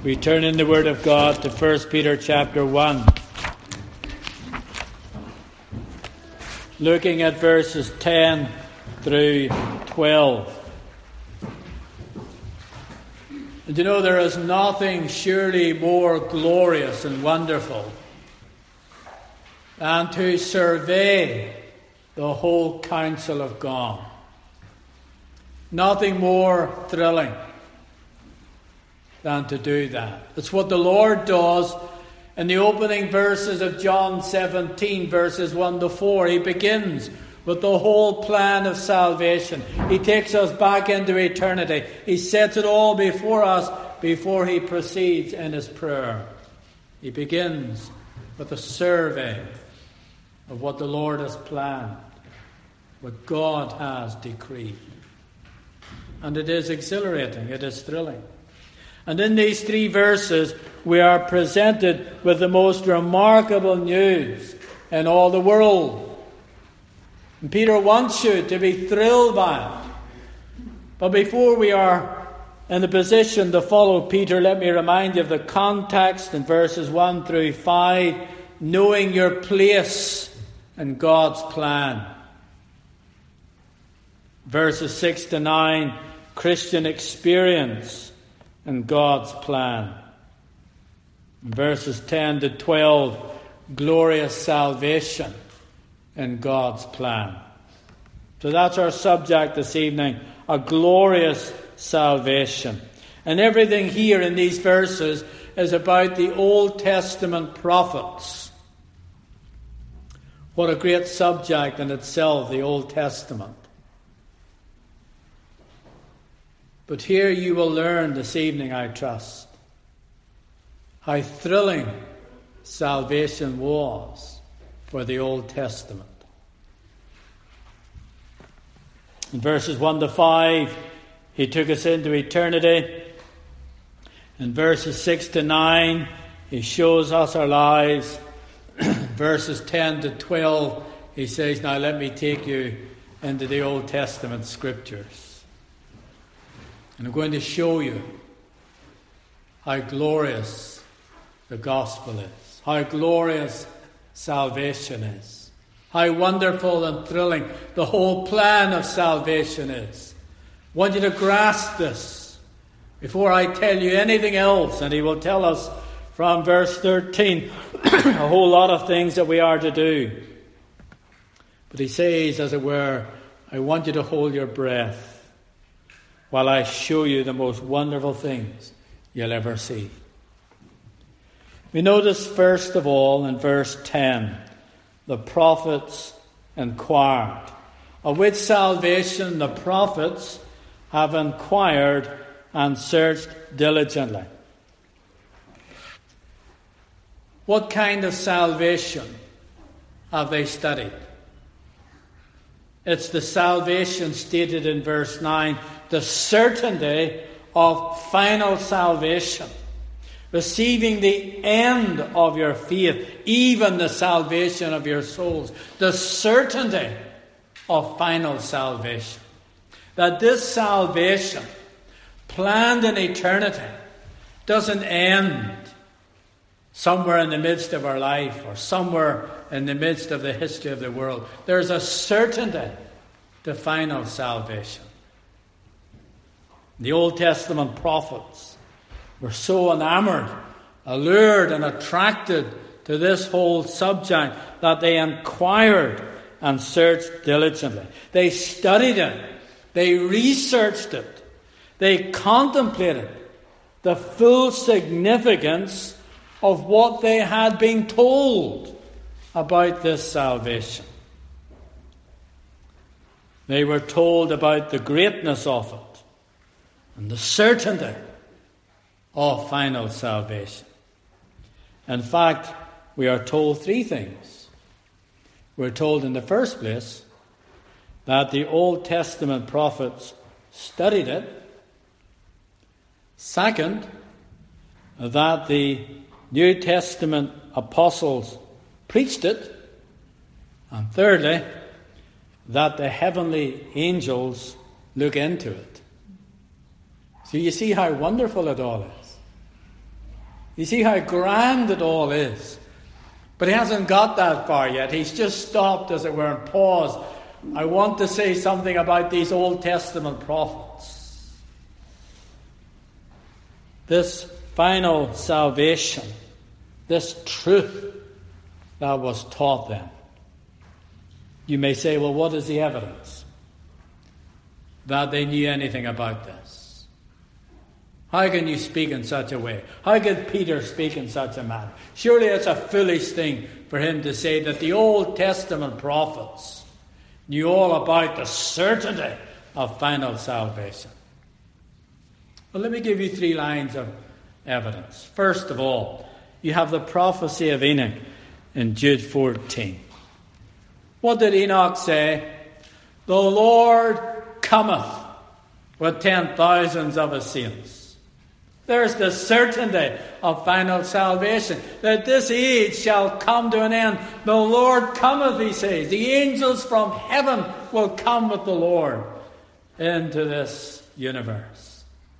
We turn in the Word of God to 1 Peter chapter 1. Looking at verses 10 through 12. And you know, there is nothing surely more glorious and wonderful than to survey the whole counsel of God. Nothing more thrilling than to do that. It's what the Lord does in the opening verses of John 17, verses 1 to 4. He begins with the whole plan of salvation. He takes us back into eternity. He sets it all before us before he proceeds in his prayer. He begins with a survey of what the Lord has planned, what God has decreed. And it is exhilarating, it is thrilling. And in these 3 verses, we are presented with the most remarkable news in all the world. And Peter wants you to be thrilled by it. But before we are in the position to follow Peter, let me remind you of the context in verses 1 through 5, knowing your place in God's plan. Verses 6 to 9, Christian experience in God's plan. Verses 10 to 12, glorious salvation in God's plan. So that's our subject this evening, a glorious salvation. And everything here in these verses is about the Old Testament prophets. What a great subject in itself, the Old Testament. But here you will learn this evening, I trust, how thrilling salvation was for the Old Testament. In verses 1 to 5, he took us into eternity. In verses 6 to 9, he shows us our lives. Verses 10 to 12, he says, now let me take you into the Old Testament scriptures. And I'm going to show you how glorious the gospel is, how glorious salvation is, how wonderful and thrilling the whole plan of salvation is. I want you to grasp this before I tell you anything else. And he will tell us from verse 13 a whole lot of things that we are to do. But he says, as it were, I want you to hold your breath while I show you the most wonderful things you'll ever see. We notice first of all in verse 10, the prophets inquired. Of which salvation the prophets have inquired and searched diligently. What kind of salvation have they studied? It's the salvation stated in verse 9, the certainty of final salvation, receiving the end of your faith, even the salvation of your souls, the certainty of final salvation. That this salvation, planned in eternity, doesn't end somewhere in the midst of our life or somewhere in the midst of the history of the world. There's a certainty to final salvation. The Old Testament prophets were so enamored, allured and attracted to this whole subject that they inquired and searched diligently. They studied it. They researched it. They contemplated the full significance of what they had been told about this salvation. They were told about the greatness of it and the certainty of final salvation. In fact, we are told 3 things. We're told in the first place that the Old Testament prophets studied it. Second, that the New Testament apostles preached it. And thirdly, that the heavenly angels look into it. So you see how wonderful it all is. You see how grand it all is. But he hasn't got that far yet. He's just stopped, as it were, and paused. I want to say something about these Old Testament prophets. This final salvation, this truth that was taught them. You may say, well, what is the evidence that they knew anything about this? How can you speak in such a way? How could Peter speak in such a manner? Surely it's a foolish thing for him to say that the Old Testament prophets knew all about the certainty of final salvation. Well, let me give you 3 lines of evidence. First of all, you have the prophecy of Enoch in Jude 14. What did Enoch say? The Lord cometh with 10,000s of his saints. There's the certainty of final salvation, that this age shall come to an end. The Lord cometh, he says. The angels from heaven will come with the Lord into this universe.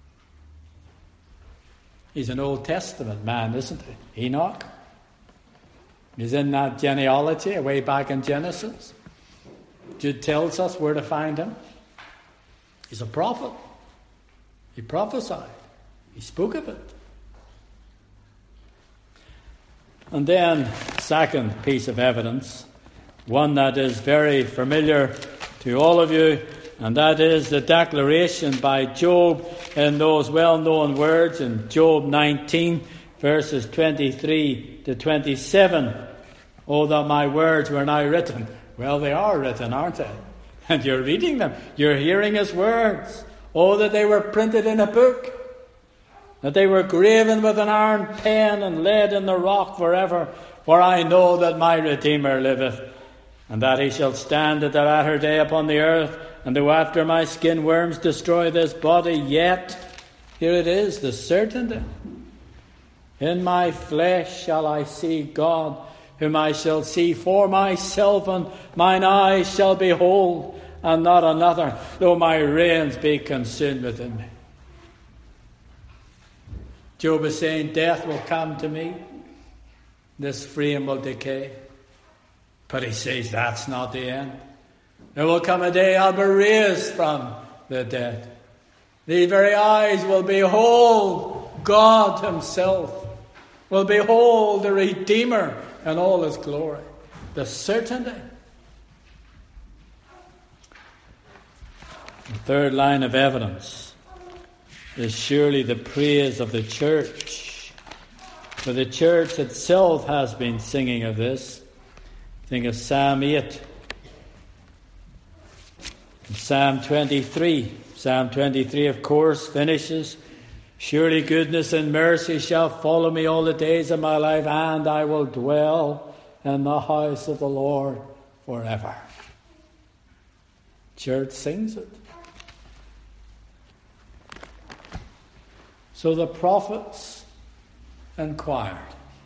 He's an Old Testament man, isn't he? Enoch. He's in that genealogy way back in Genesis. Jude tells us where to find him. He's a prophet. He prophesied. He spoke of it. And then, second piece of evidence, one that is very familiar to all of you, and that is the declaration by Job in those well-known words in Job 19, verses 23 to 27. Oh, that my words were now written. Well, they are written, aren't they? And you're reading them. You're hearing his words. Oh, that they were printed in a book, that they were graven with an iron pen and laid in the rock forever. For I know that my Redeemer liveth, and that he shall stand at the latter day upon the earth. And though after my skin worms destroy this body, yet, here it is, the certainty. In my flesh shall I see God, whom I shall see for myself, and mine eyes shall behold, and not another, though my reins be consumed within me. Job is saying, death will come to me, this frame will decay. But he says that's not the end. There will come a day I'll be raised from the dead. These very eyes will behold God himself, will behold the Redeemer in all his glory. The certainty. The third line of evidence is surely the praise of the church. For the church itself has been singing of this. Think of Psalm 8. And Psalm 23. Psalm 23, of course, finishes, surely goodness and mercy shall follow me all the days of my life, and I will dwell in the house of the Lord forever. Church sings it. So the prophets inquired.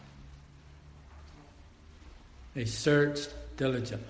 They searched diligently.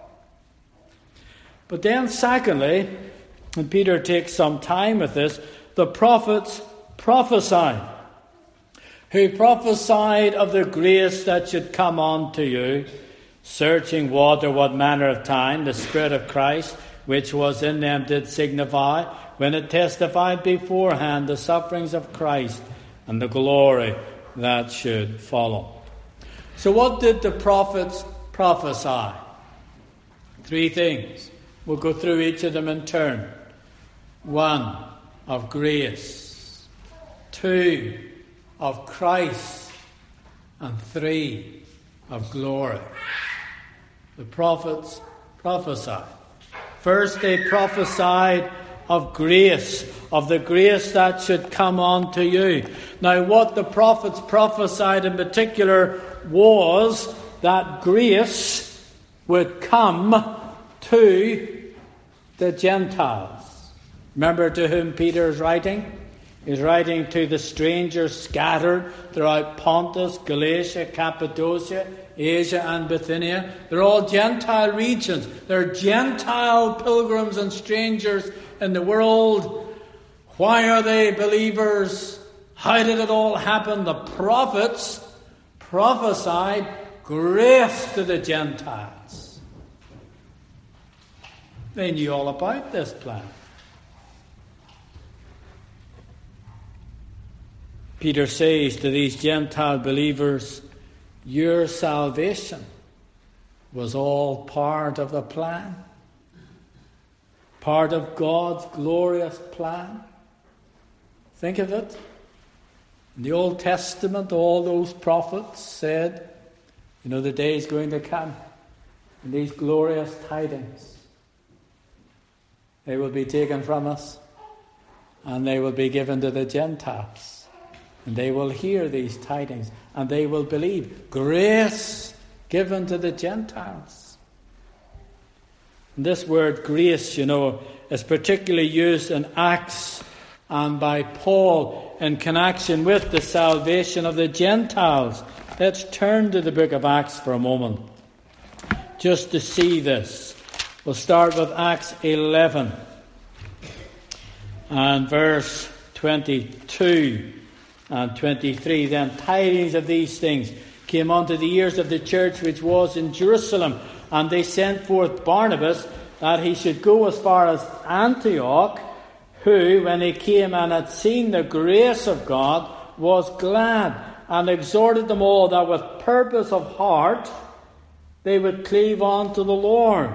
But then secondly, and Peter takes some time with this, the prophets prophesied. Who prophesied of the grace that should come on to you, searching what or what manner of time the Spirit of Christ, which was in them, did signify, when it testified beforehand the sufferings of Christ and the glory that should follow. So what did the prophets prophesy? 3 things. We'll go through each of them in turn. 1, of grace. 2, of Christ. And 3, of glory. The prophets prophesied. First, they prophesied of grace, of the grace that should come on to you. Now, what the prophets prophesied in particular was that grace would come to the Gentiles. Remember to whom Peter is writing? He's writing to the strangers scattered throughout Pontus, Galatia, Cappadocia, Asia and Bithynia. They're all Gentile regions. They're Gentile pilgrims and strangers in the world. Why are they believers How did it all happen? The prophets prophesied grace to the Gentiles. They knew all about this plan. Peter says to these Gentile believers, your salvation was all part of the plan. Part of God's glorious plan. Think of it. In the Old Testament, all those prophets said, the day is going to come, and these glorious tidings, they will be taken from us, and they will be given to the Gentiles. And they will hear these tidings, and they will believe. Grace given to the Gentiles. And this word grace, is particularly used in Acts and by Paul in connection with the salvation of the Gentiles. Let's turn to the book of Acts for a moment, just to see this. We'll start with Acts 11 and verse 22 and 23. Then tidings of these things came unto the ears of the church which was in Jerusalem, and they sent forth Barnabas that he should go as far as Antioch, who, when he came and had seen the grace of God, was glad, and exhorted them all that with purpose of heart they would cleave on to the Lord.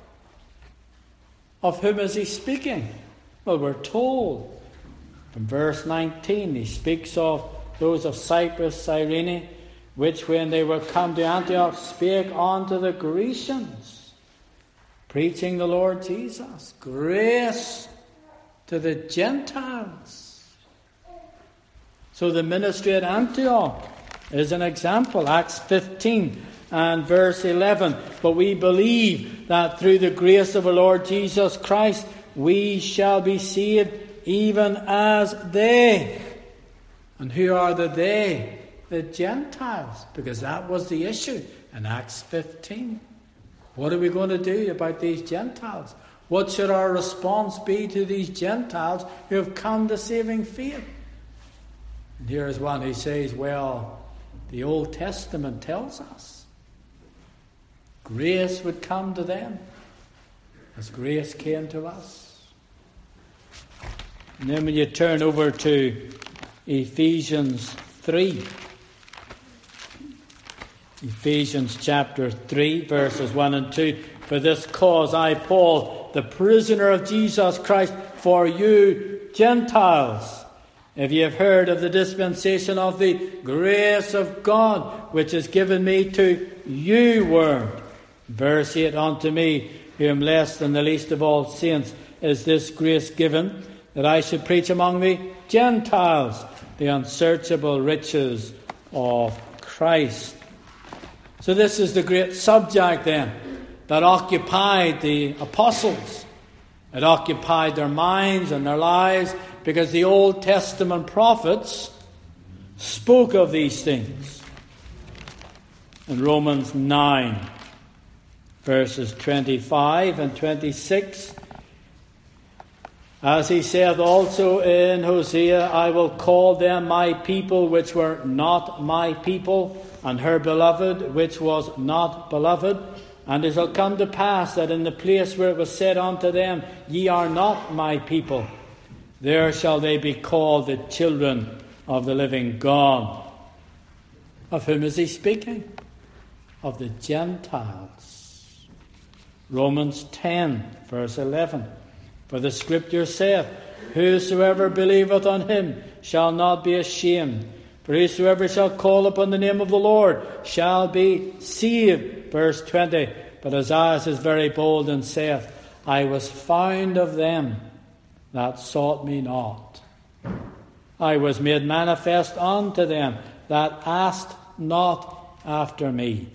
Of whom is he speaking? Well, we're told from verse 19, he speaks of those of Cyprus, Cyrene, which when they were come to Antioch spake unto the Grecians, preaching the Lord Jesus. Grace to the Gentiles. So the ministry at Antioch is an example. Acts 15 and verse 11. But we believe that through the grace of our Lord Jesus Christ we shall be saved even as they. And who are the they? The Gentiles. Because that was the issue in Acts 15. What are we going to do about these Gentiles? What should our response be to these Gentiles who have come to saving faith? And here is one who says, well, the Old Testament tells us grace would come to them as grace came to us. And then when you turn over to Ephesians 3, Ephesians chapter 3, verses 1 and 2. For this cause I, Paul, the prisoner of Jesus Christ, for you Gentiles, if ye have heard of the dispensation of the grace of God, which is given me to you word. Verse 8, unto me, who am less than the least of all saints, is this grace given, that I should preach among the Gentiles the unsearchable riches of Christ. So this is the great subject then that occupied the apostles. It occupied their minds and their lives because the Old Testament prophets spoke of these things. In Romans 9, verses 25 and 26, as he saith also in Hosea, I will call them my people which were not my people, and her beloved which was not beloved. And it shall come to pass that in the place where it was said unto them, ye are not my people, there shall they be called the children of the living God. Of whom is he speaking? Of the Gentiles. Romans 10, verse 11. For the Scripture saith, whosoever believeth on him shall not be ashamed. For whosoever shall call upon the name of the Lord shall be saved. Verse 20. But Isaiah is very bold and saith, I was found of them that sought me not. I was made manifest unto them that asked not after me.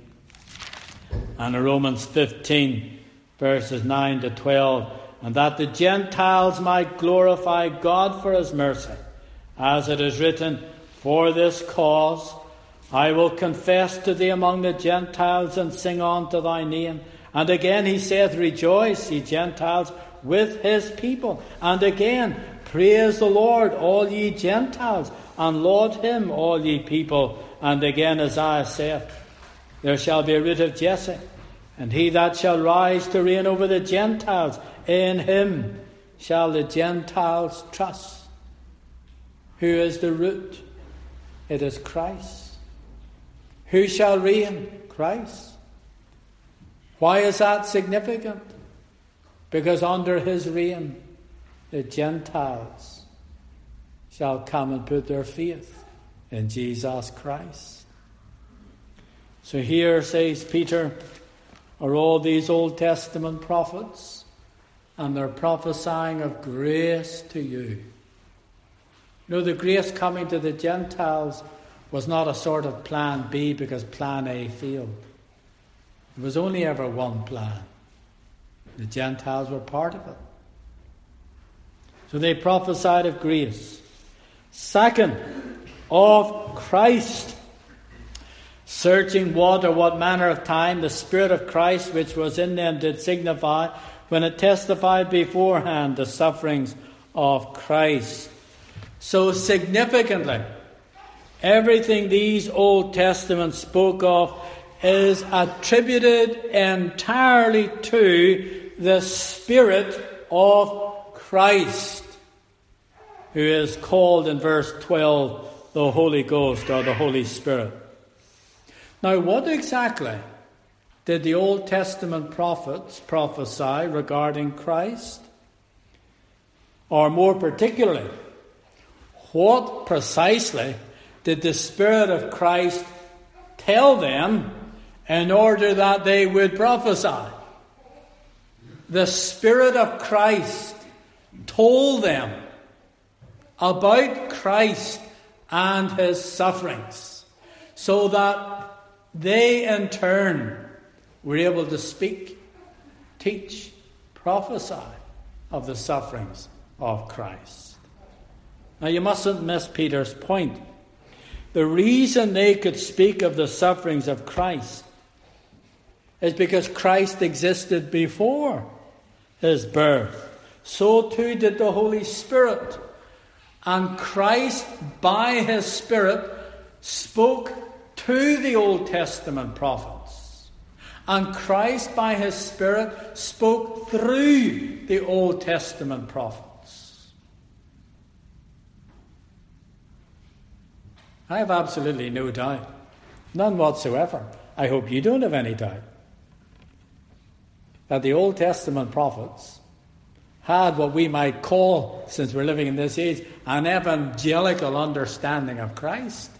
And in Romans 15, verses 9 to 12, and that the Gentiles might glorify God for his mercy, as it is written, for this cause I will confess to thee among the Gentiles and sing unto thy name. And again he saith, rejoice, ye Gentiles, with his people. And again, praise the Lord, all ye Gentiles, and laud him, all ye people. And again Isaiah saith, there shall be a root of Jesse, and he that shall rise to reign over the Gentiles, in him shall the Gentiles trust. Who is the root? It is Christ. Who shall reign? Christ. Why is that significant? Because under his reign, the Gentiles shall come and put their faith in Jesus Christ. So here, says Peter, are all these Old Testament prophets, and they're prophesying of grace to you. You know, the grace coming to the Gentiles was not a sort of plan B because plan A failed. There was only ever one plan. The Gentiles were part of it. So they prophesied of grace. Second, of Christ. Searching what or what manner of time the Spirit of Christ which was in them did signify, when it testified beforehand the sufferings of Christ. So significantly, everything these Old Testaments spoke of is attributed entirely to the Spirit of Christ, who is called in verse 12 the Holy Ghost or the Holy Spirit. Now, what exactly did the Old Testament prophets prophesy regarding Christ? Or more particularly, what precisely did the Spirit of Christ tell them in order that they would prophesy? The Spirit of Christ told them about Christ and his sufferings, so that they in turn were able to speak, teach, prophesy of the sufferings of Christ. Now you mustn't miss Peter's point. The reason they could speak of the sufferings of Christ is because Christ existed before his birth. So too did the Holy Spirit. And Christ, by his Spirit, spoke to the Old Testament prophets. And Christ, by his Spirit, spoke through the Old Testament prophets. I have absolutely no doubt, none whatsoever, I hope you don't have any doubt, that the Old Testament prophets had what we might call, since we're living in this age, an evangelical understanding of Christ.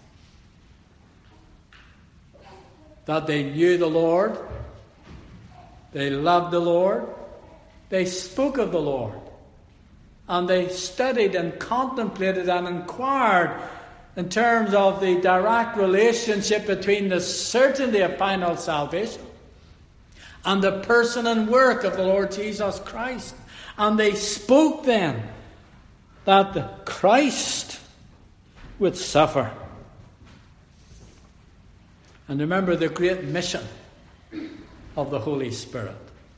That they knew the Lord, they loved the Lord, they spoke of the Lord, and they studied and contemplated and inquired in terms of the direct relationship between the certainty of final salvation and the person and work of the Lord Jesus Christ. And they spoke then that the Christ would suffer. And remember the great mission of the Holy Spirit: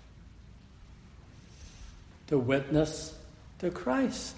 to witness to Christ.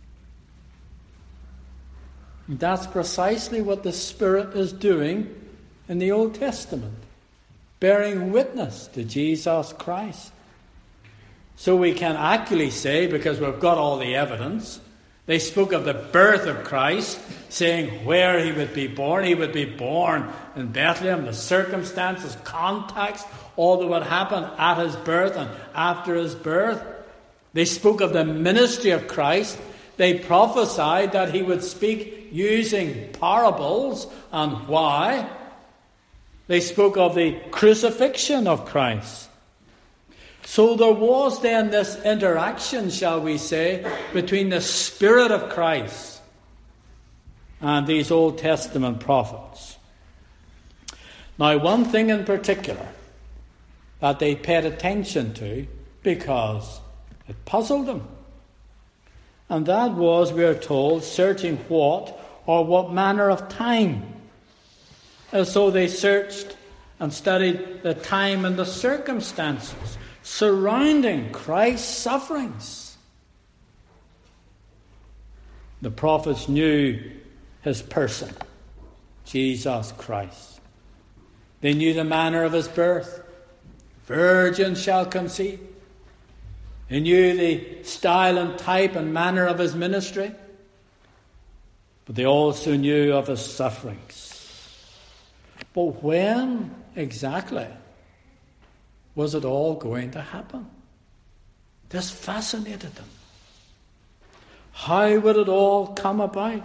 And that's precisely what the Spirit is doing in the Old Testament, bearing witness to Jesus Christ. So we can accurately say, because we've got all the evidence, they spoke of the birth of Christ, saying where he would be born. He would be born in Bethlehem, the circumstances, context, all that would happen at his birth and after his birth. They spoke of the ministry of Christ. They prophesied that he would speak using parables, and why. They spoke of the crucifixion of Christ. So there was then this interaction, shall we say, between the Spirit of Christ and these Old Testament prophets. Now, one thing in particular that they paid attention to, because it puzzled them, and that was, we are told, searching what or what manner of time. And so they searched and studied the time and the circumstances surrounding Christ's sufferings. The prophets knew his person, Jesus Christ. They knew the manner of his birth. Virgin shall conceive. They knew the style and type and manner of his ministry. But they also knew of his sufferings. But when exactly was it all going to happen? This fascinated them. How would it all come about?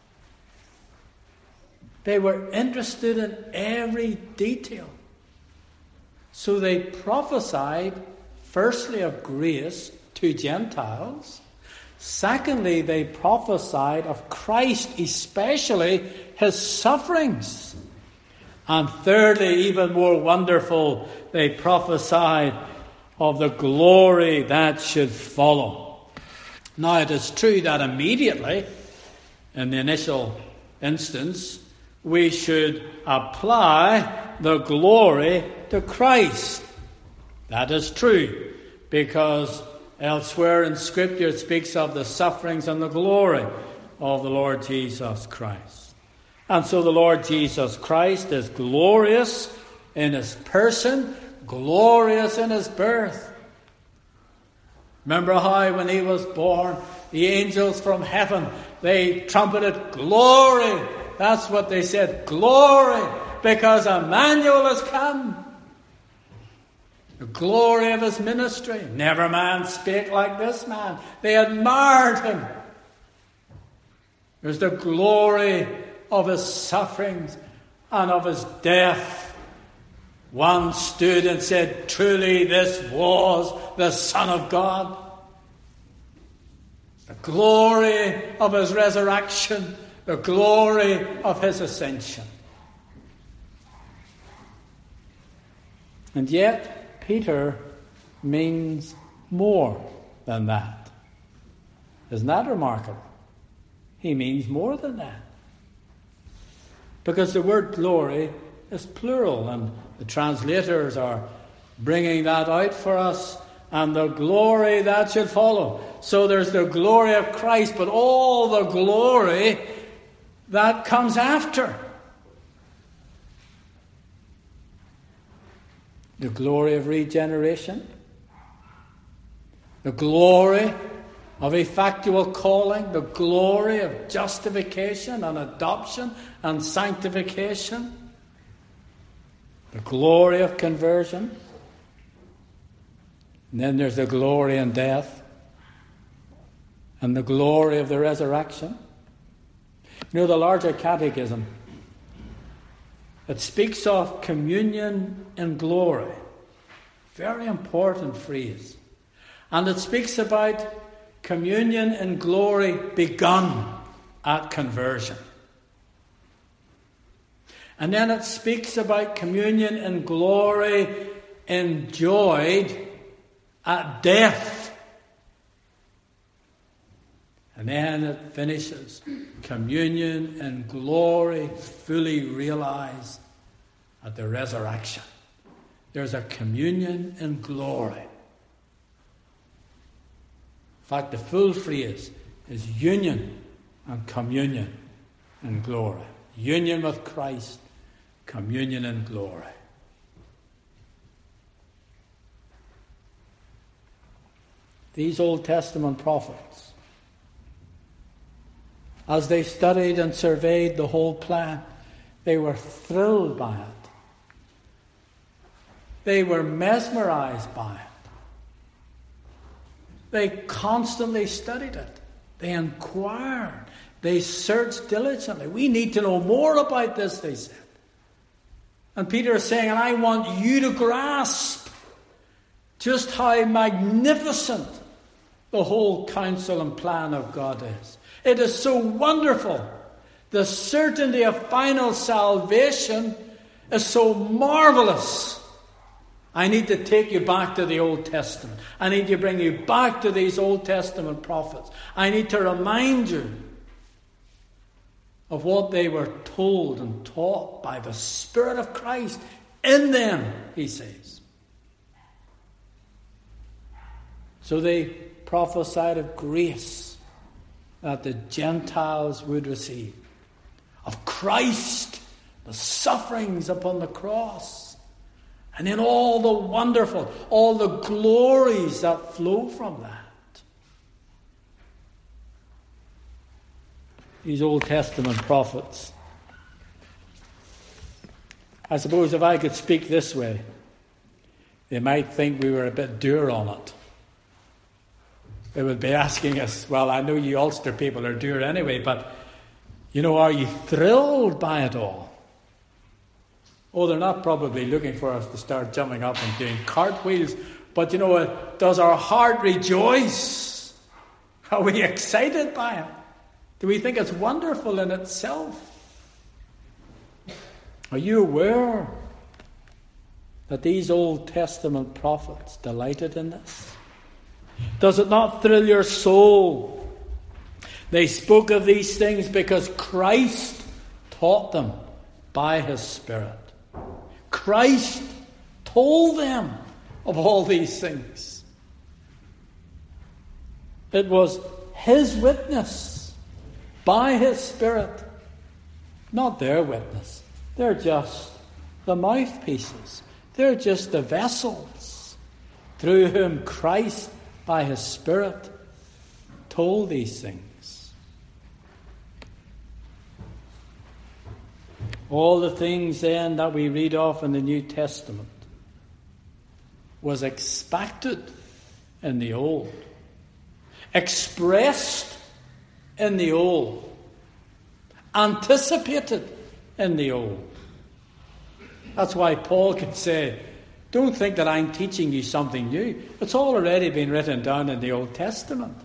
They were interested in every detail. So they prophesied, firstly, of grace to Gentiles. Secondly, they prophesied of Christ, especially his sufferings. And thirdly, even more wonderful, they prophesied of the glory that should follow. Now, it is true that immediately, in the initial instance, we should apply the glory to Christ. That is true, because elsewhere in Scripture it speaks of the sufferings and the glory of the Lord Jesus Christ. And so the Lord Jesus Christ is glorious in his person, glorious in his birth. Remember how when he was born, the angels from heaven, they trumpeted, glory. That's what they said, glory, because Emmanuel has come. The glory of his ministry. Never man spake like this man. They admired him. There's the glory of his sufferings and of his death. One stood and said, truly this was the Son of God. The glory of his resurrection, the glory of his ascension. And yet, Peter means more than that. Isn't that remarkable? He means more than that. Because the word glory is plural, and the translators are bringing that out for us, and the glory that should follow. So there's the glory of Christ, but all the glory that comes after. The glory of regeneration, the glory of effectual calling, the glory of justification and adoption and sanctification, the glory of conversion, and then there's the glory in death and the glory of the resurrection. You know, the larger catechism, it speaks of communion in glory. Very important phrase. And it speaks about communion in glory begun at conversion. And then it speaks about communion in glory enjoyed at death. And then it finishes, communion in glory fully realized at the resurrection. There's a communion in glory. In fact, the full phrase is union and communion in glory. Union with Christ, communion in glory. These Old Testament prophets, as they studied and surveyed the whole plan, they were thrilled by it. They were mesmerized by it. They constantly studied it. They inquired. They searched diligently. We need to know more about this, they said. And Peter is saying, and I want you to grasp just how magnificent the whole counsel and plan of God is. It is so wonderful. The certainty of final salvation is so marvelous. I need to take you back to the Old Testament. I need to bring you back to these Old Testament prophets. I need to remind you of what they were told and taught by the Spirit of Christ in them, he says. So they prophesied of grace that the Gentiles would receive. Christ, the sufferings upon the cross, and in all the wonderful, all the glories that flow from that. These Old Testament prophets. I suppose if I could speak this way, they might think we were a bit dour on it. They would be asking us, well, I know you Ulster people are dour anyway, but, are you thrilled by it all? Oh, they're not probably looking for us to start jumping up and doing cartwheels, but does our heart rejoice? Are we excited by it? Do we think it's wonderful in itself? Are you aware that these Old Testament prophets delighted in this? Does it not thrill your soul? They spoke of these things because Christ taught them by his Spirit. Christ told them of all these things. It was his witness by his Spirit, not their witness. They're just the mouthpieces. They're just the vessels through whom Christ, by his Spirit, told these things. All the things then that we read of in the New Testament was expected in the Old, expressed in the Old, anticipated in the Old. That's why Paul could say, don't think that I'm teaching you something new. It's already been written down in the Old Testament.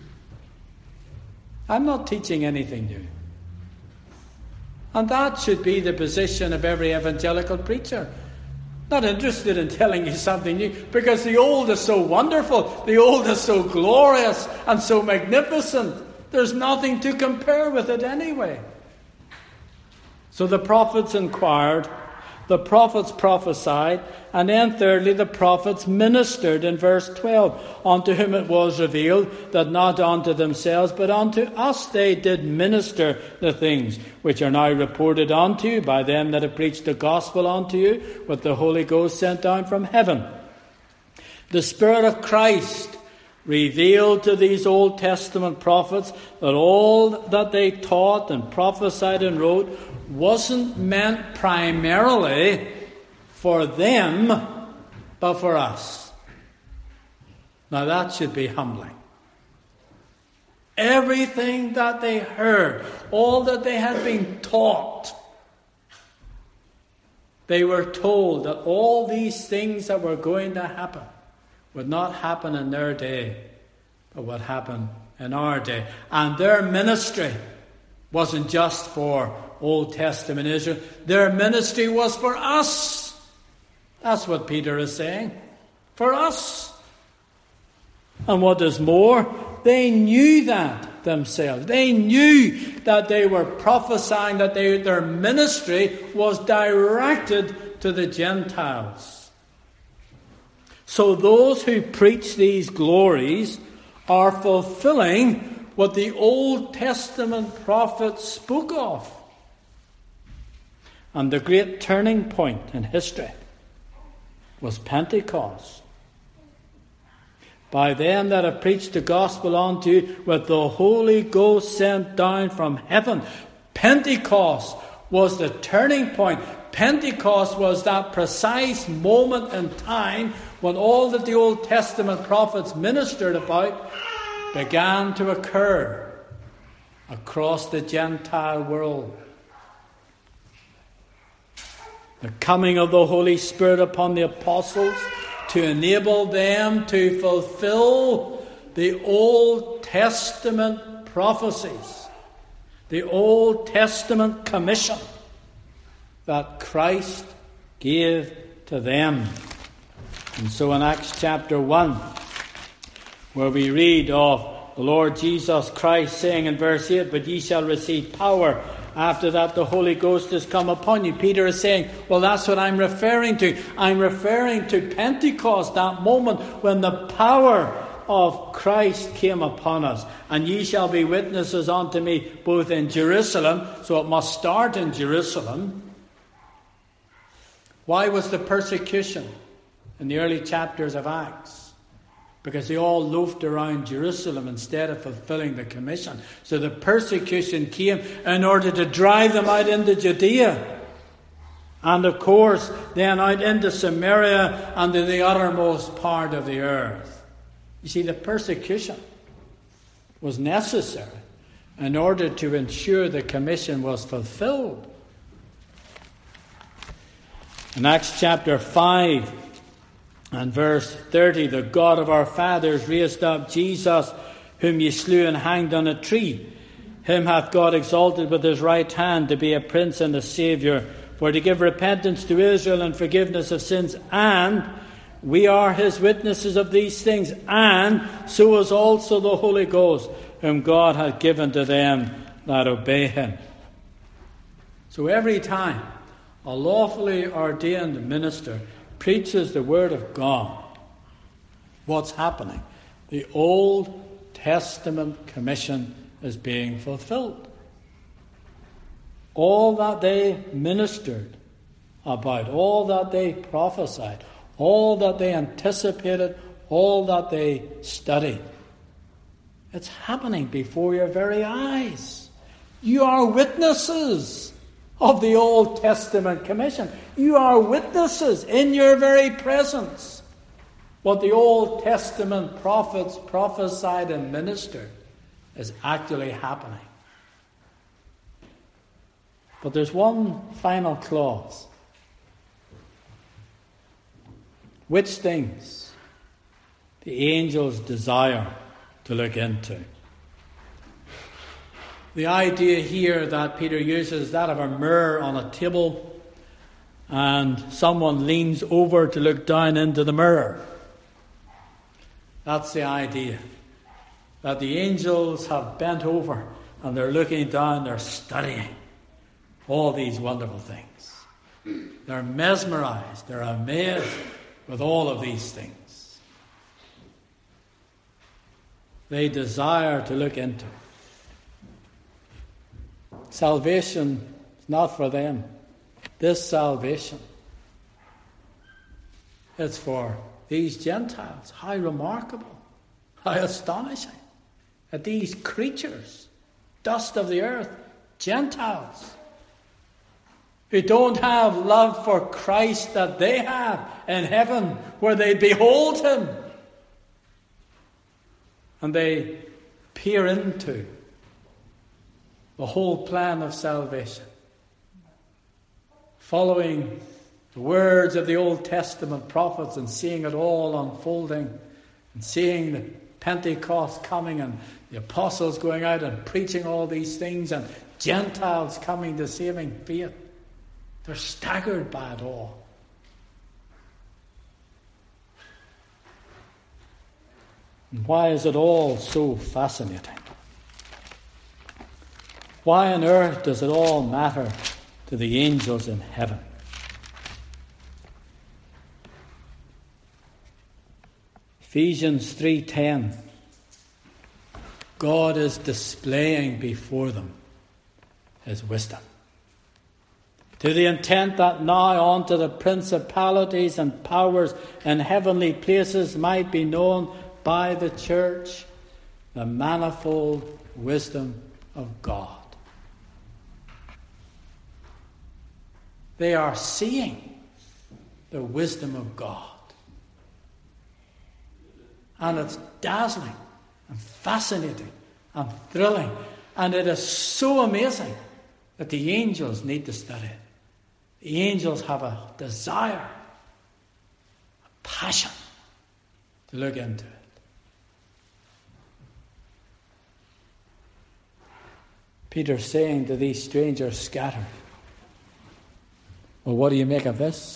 I'm not teaching anything new. And that should be the position of every evangelical preacher. Not interested in telling you something new, because the Old is so wonderful, the Old is so glorious and so magnificent. There's nothing to compare with it anyway. So the prophets inquired, the prophets prophesied, and then thirdly, the prophets ministered in verse 12, unto whom it was revealed that not unto themselves, but unto us they did minister the things which are now reported unto you by them that have preached the gospel unto you with the Holy Ghost sent down from heaven. The Spirit of Christ revealed to these Old Testament prophets that all that they taught and prophesied and wrote wasn't meant primarily for them, but for us. Now that should be humbling. Everything that they heard, all that they had been taught, they were told that all these things that were going to happen would not happen in their day, but would happen in our day. And their ministry wasn't just for Old Testament Israel. Their ministry was for us. That's what Peter is saying. For us. And what is more, they knew that themselves. They knew that they were prophesying, that their ministry was directed to the Gentiles. So those who preach these glories are fulfilling what the Old Testament prophets spoke of. And the great turning point in history was Pentecost. By them that have preached the gospel unto you with the Holy Ghost sent down from heaven. Pentecost was the turning point. Pentecost was that precise moment in time when all that the Old Testament prophets ministered about began to occur across the Gentile world. The coming of the Holy Spirit upon the apostles to enable them to fulfill the Old Testament prophecies, the Old Testament commission that Christ gave to them. And so in Acts chapter 1, where we read of the Lord Jesus Christ saying in verse 8, but ye shall receive power after that the Holy Ghost is come upon you. Peter is saying, well, that's what I'm referring to. I'm referring to Pentecost, that moment when the power of Christ came upon us. And ye shall be witnesses unto me both in Jerusalem. So it must start in Jerusalem. Why was the persecution in the early chapters of Acts? Because they all loafed around Jerusalem instead of fulfilling the commission. So the persecution came in order to drive them out into Judea. And of course, then out into Samaria and to the uttermost part of the earth. You see, the persecution was necessary in order to ensure the commission was fulfilled. In Acts chapter 5 and verse 30, the God of our fathers raised up Jesus, whom ye slew and hanged on a tree. Him hath God exalted with his right hand to be a prince and a saviour, for to give repentance to Israel and forgiveness of sins. And we are his witnesses of these things. And so is also the Holy Ghost, whom God hath given to them that obey him. So every time a lawfully ordained minister preaches the word of God, what's happening? The Old Testament commission is being fulfilled. All that they ministered about, all that they prophesied, all that they anticipated, all that they studied, it's happening before your very eyes. You are witnesses of the Old Testament commission. You are witnesses in your very presence. What the Old Testament prophets prophesied and ministered is actually happening. But there's one final clause. Which things the angels desire to look into. The idea here that Peter uses is that of a mirror on a table, and someone leans over to look down into the mirror. That's the idea. That the angels have bent over and they're looking down, they're studying all these wonderful things. They're mesmerized, they're amazed with all of these things. They desire to look into it. Salvation is not for them. This salvation, it's for these Gentiles. How remarkable, how astonishing that these creatures, dust of the earth, Gentiles, who don't have love for Christ that they have in heaven, where they behold him and they peer into the whole plan of salvation, following the words of the Old Testament prophets and seeing it all unfolding, and seeing the Pentecost coming and the apostles going out and preaching all these things and Gentiles coming to saving faith. They're staggered by it all. And why is it all so fascinating? Why on earth does it all matter to the angels in heaven? Ephesians 3:10. God is displaying before them his wisdom, to the intent that now unto the principalities and powers in heavenly places might be known by the church the manifold wisdom of God. They are seeing the wisdom of God. And it's dazzling and fascinating and thrilling. And it is so amazing that the angels need to study it. The angels have a desire, a passion to look into it. Peter's saying to these strangers scattered, well, what do you make of this?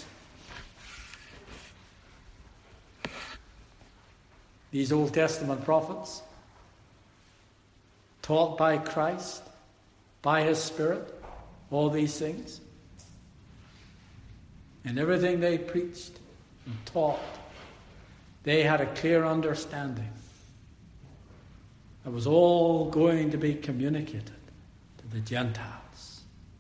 These Old Testament prophets, taught by Christ, by his Spirit, all these things. And everything they preached and taught, they had a clear understanding that was all going to be communicated to the Gentiles.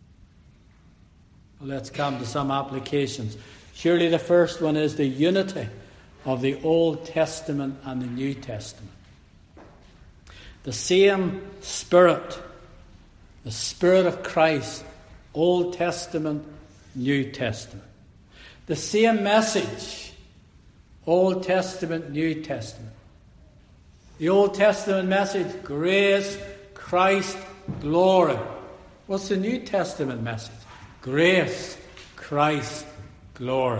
Well, let's come to some applications. Surely the first one is the unity of the Old Testament and the New Testament. The same Spirit, the Spirit of Christ, Old Testament, New Testament. The same message, Old Testament, New Testament. The Old Testament message, grace, Christ, glory. What's the New Testament message? Grace, Christ, glory.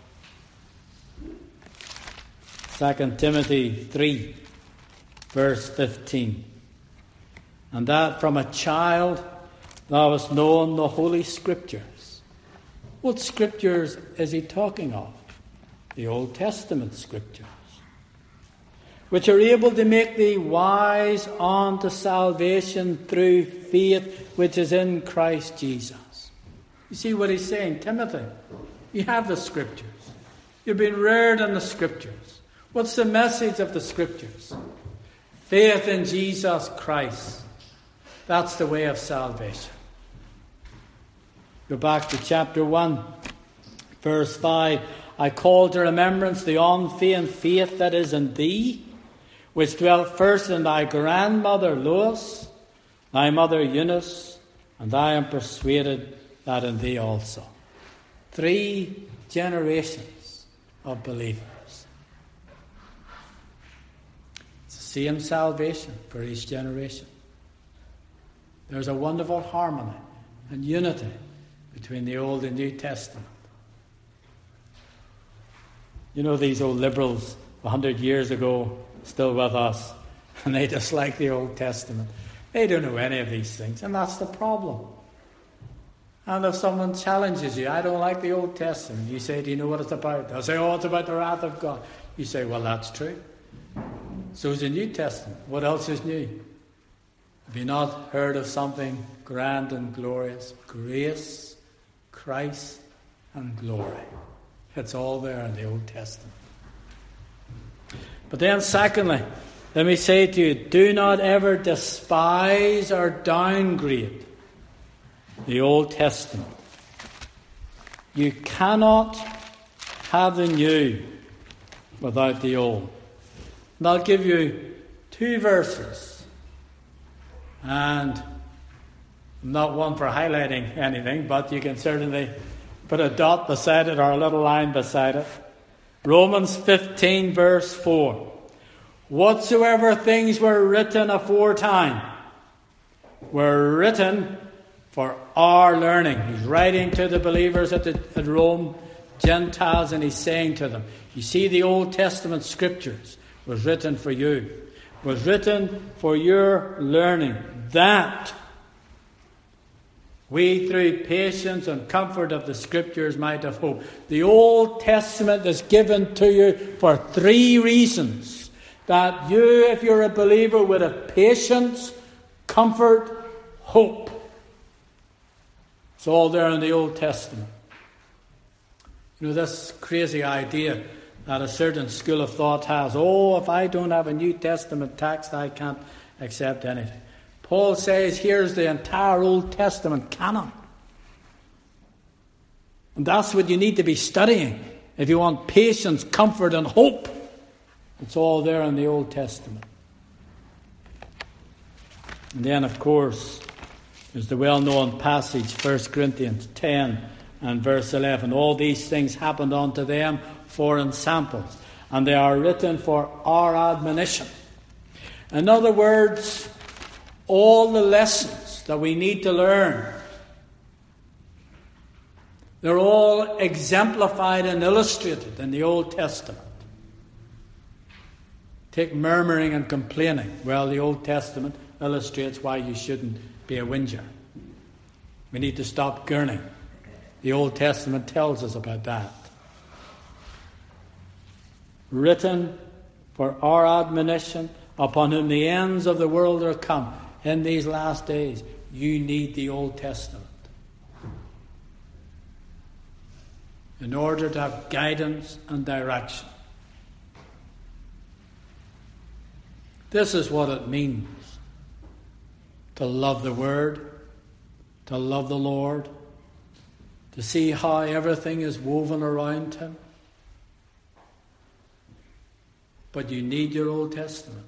2 Timothy 3, verse 15. And that from a child thou hast known the Holy Scriptures. What Scriptures is he talking of? The Old Testament Scriptures, which are able to make thee wise unto salvation through faith which is in Christ Jesus. You see what he's saying? Timothy, you have the Scriptures. You've been reared in the Scriptures. What's the message of the Scriptures? Faith in Jesus Christ. That's the way of salvation. Go back to chapter 1, verse 5. I call to remembrance the unfeigned faith that is in thee, which dwelt first in thy grandmother Lois, thy mother Eunice, and I am persuaded that in thee also. 3 generations of believers. It's the same salvation for each generation. There's a wonderful harmony and unity between the Old and New Testament. You know, these old liberals 100 years ago, still with us, and they dislike the Old Testament. They don't know any of these things, and that's the problem. And if someone challenges you, I don't like the Old Testament, you say, do you know what it's about? They'll say, oh, it's about the wrath of God. You say, well, that's true. So is the New Testament. What else is new? Have you not heard of something grand and glorious? Grace, Christ, and glory. It's all there in the Old Testament. But then secondly, let me say to you, do not ever despise or downgrade the Old Testament. You cannot have the new without the old. And I'll give you 2 verses. And I'm not one for highlighting anything, but you can certainly put a dot beside it or a little line beside it. Romans 15, verse 4. Whatsoever things were written aforetime were written for our learning. He's writing to the believers at Rome, Gentiles, and he's saying to them, you see, the Old Testament Scriptures was written for you, was written for your learning, that we, through patience and comfort of the Scriptures, might have hope. The Old Testament is given to you for 3 reasons. That you, if you're a believer, would have patience, comfort, hope. It's all there in the Old Testament. You know, this crazy idea that a certain school of thought has, oh, if I don't have a New Testament text, I can't accept anything. Paul says, here's the entire Old Testament canon. And that's what you need to be studying if you want patience, comfort, and hope. It's all there in the Old Testament. And then, of course, there's the well-known passage, 1 Corinthians 10 and verse 11. All these things happened unto them for ensamples, and they are written for our admonition. In other words, all the lessons that we need to learn, they're all exemplified and illustrated in the Old Testament. Take murmuring and complaining. Well, the Old Testament illustrates why you shouldn't be a whinger. We need to stop gurning. The Old Testament tells us about that. Written for our admonition, upon whom the ends of the world are come. In these last days, you need the Old Testament in order to have guidance and direction. This is what it means to love the Word, to love the Lord, to see how everything is woven around Him. But you need your Old Testament.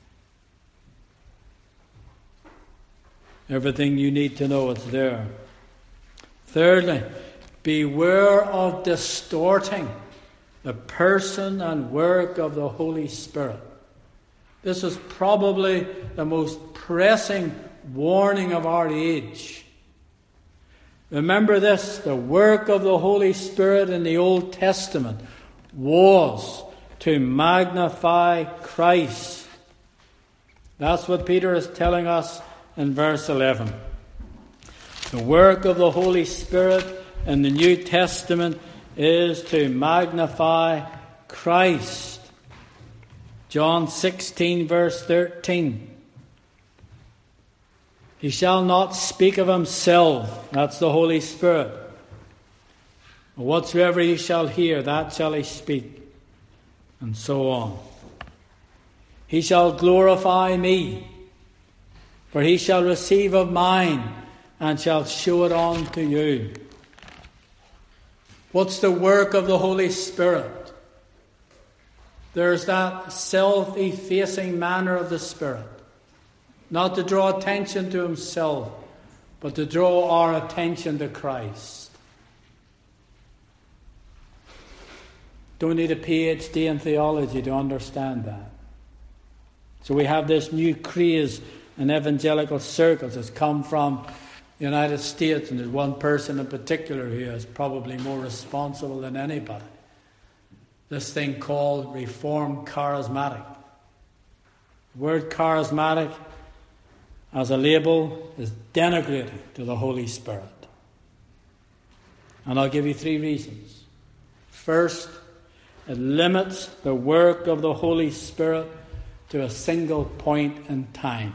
Everything you need to know is there. Thirdly, beware of distorting the person and work of the Holy Spirit. This is probably the most pressing warning of our age. Remember this, the work of the Holy Spirit in the Old Testament was to magnify Christ. That's what Peter is telling us in verse 11. The work of the Holy Spirit in the New Testament is to magnify Christ. John 16 verse 13. He shall not speak of himself, that's the Holy Spirit. Whatsoever he shall hear, that shall he speak. And so on. He shall glorify me, for he shall receive of mine, and shall show it on to you. What's the work of the Holy Spirit? There's that self-effacing manner of the Spirit. Not to draw attention to himself, but to draw our attention to Christ. Don't need a PhD in theology to understand that. So we have this new craze in evangelical circles that's come from the United States, and there's one person in particular who is probably more responsible than anybody. This thing called Reformed Charismatic. The word charismatic as a label is denigrating to the Holy Spirit. And I'll give you 3 reasons. First, it limits the work of the Holy Spirit to a single point in time.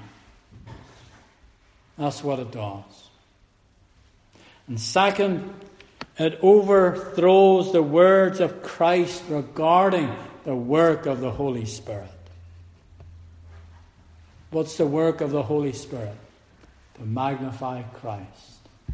That's what it does. And second, it overthrows the words of Christ regarding the work of the Holy Spirit. What's the work of the Holy Spirit? To magnify Christ.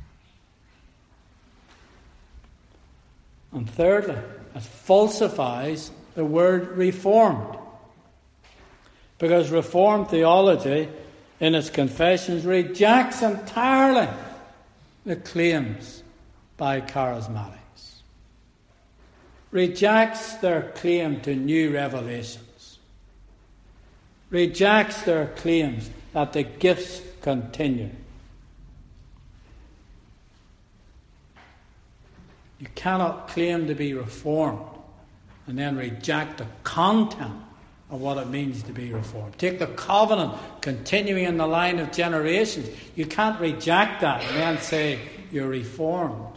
And thirdly, it falsifies the word reformed. Because Reformed theology, in its confessions, rejects entirely the claims by charismatics. Rejects their claim to new revelations. Rejects their claims that the gifts continue. You cannot claim to be reformed and then reject the content of what it means to be reformed. Take the covenant continuing in the line of generations. You can't reject that and then say you're reformed.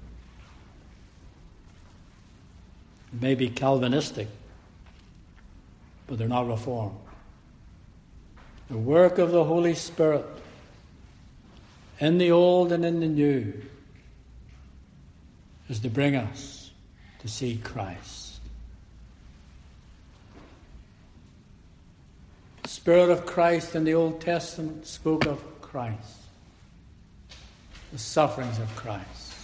It may be Calvinistic, but they're not reformed. The work of the Holy Spirit in the old and in the new is to bring us to see Christ. The Spirit of Christ in the Old Testament spoke of Christ, the sufferings of Christ.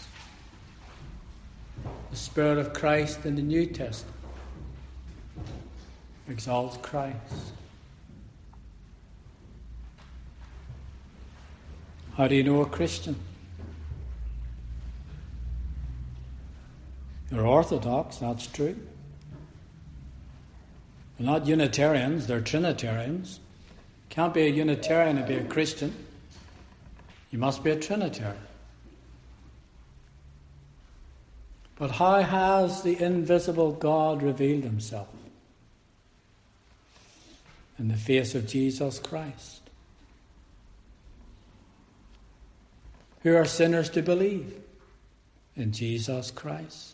The Spirit of Christ in the New Testament exalts Christ. How do you know a Christian? They're Orthodox, that's true. They're not Unitarians, they're Trinitarians. Can't be a Unitarian and be a Christian. You must be a Trinitarian. But how has the invisible God revealed himself? In the face of Jesus Christ. Who are sinners to believe? In Jesus Christ.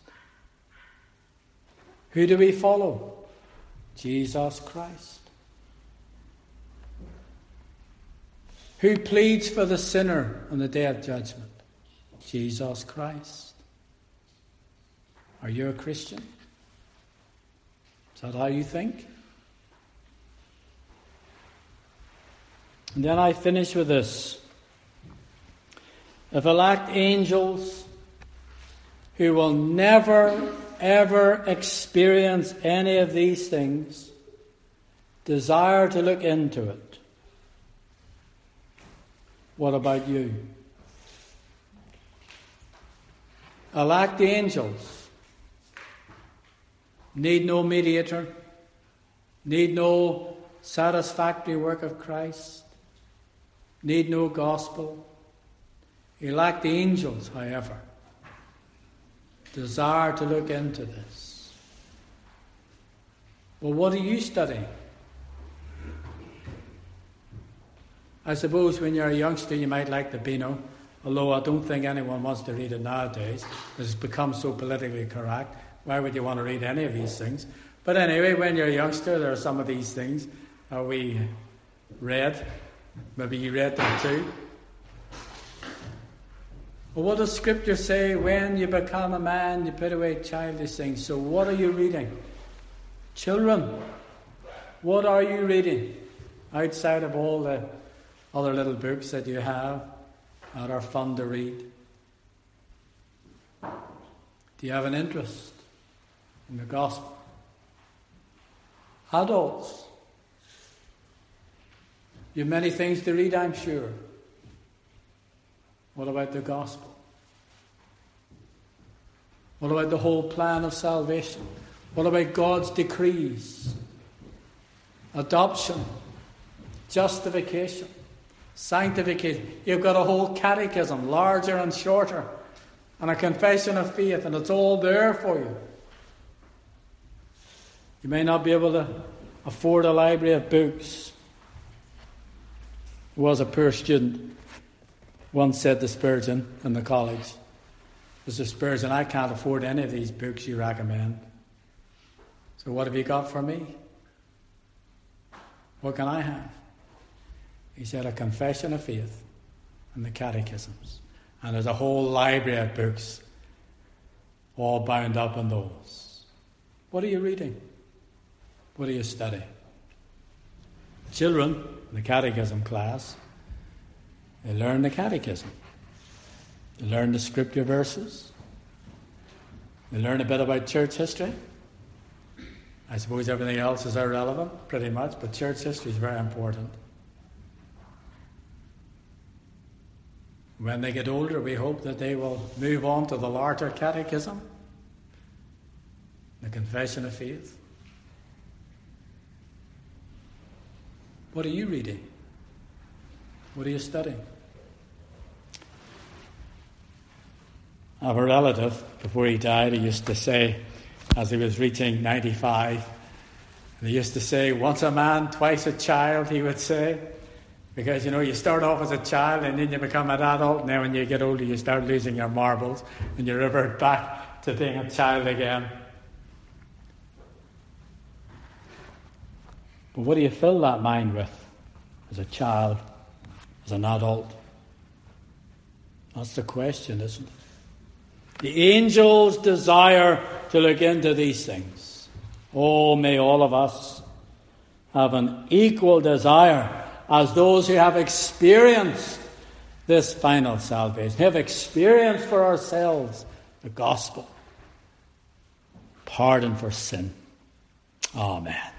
Who do we follow? Jesus Christ. Who pleads for the sinner on the day of judgment? Jesus Christ. Are you a Christian? Is that how you think? And then I finish with this. If elect angels who will never, ever experience any of these things desire to look into it, what about you? Elect angels need no mediator, need no satisfactory work of Christ, need no gospel. Elect angels, however, desire to look into this. Well, what are you studying? I suppose when you're a youngster you might like the Beano, although I don't think anyone wants to read it nowadays. It's become so politically correct. Why would you want to read any of these things? But anyway, when you're a youngster, there are some of these things that we read. Maybe you read them too. Well, what does Scripture say? When you become a man, you put away childish things. So what are you reading? Children, what are you reading? Outside of all the other little books that you have that are fun to read. Do you have an interest in the gospel? Adults, you have many things to read, I'm sure. What about the gospel? What about the whole plan of salvation? What about God's decrees? Adoption, justification, sanctification. You've got a whole catechism, larger and shorter, and a confession of faith, and it's all there for you. You may not be able to afford a library of books. There was a poor student once said to Spurgeon in the college, Mr. Spurgeon, I can't afford any of these books you recommend. So what have you got for me? What can I have? He said, a confession of faith and the catechisms. And there's a whole library of books all bound up in those. What are you reading? What are you studying? Children in the catechism class, they learn the catechism. They learn the scripture verses. They learn a bit about church history. I suppose everything else is irrelevant, pretty much, but church history is very important. When they get older, we hope that they will move on to the larger catechism, the confession of faith. What are you reading? What are you studying? I have a relative, before he died, he used to say, as he was reaching 95, and he used to say, once a man, twice a child, he would say. Because, you start off as a child and then you become an adult, and then when you get older you start losing your marbles and you revert back to being a child again. But what do you fill that mind with as a child, as an adult? That's the question, isn't it? The angels desire to look into these things. Oh, may all of us have an equal desire as those who have experienced this final salvation, have experienced for ourselves the gospel, pardon for sin. Amen.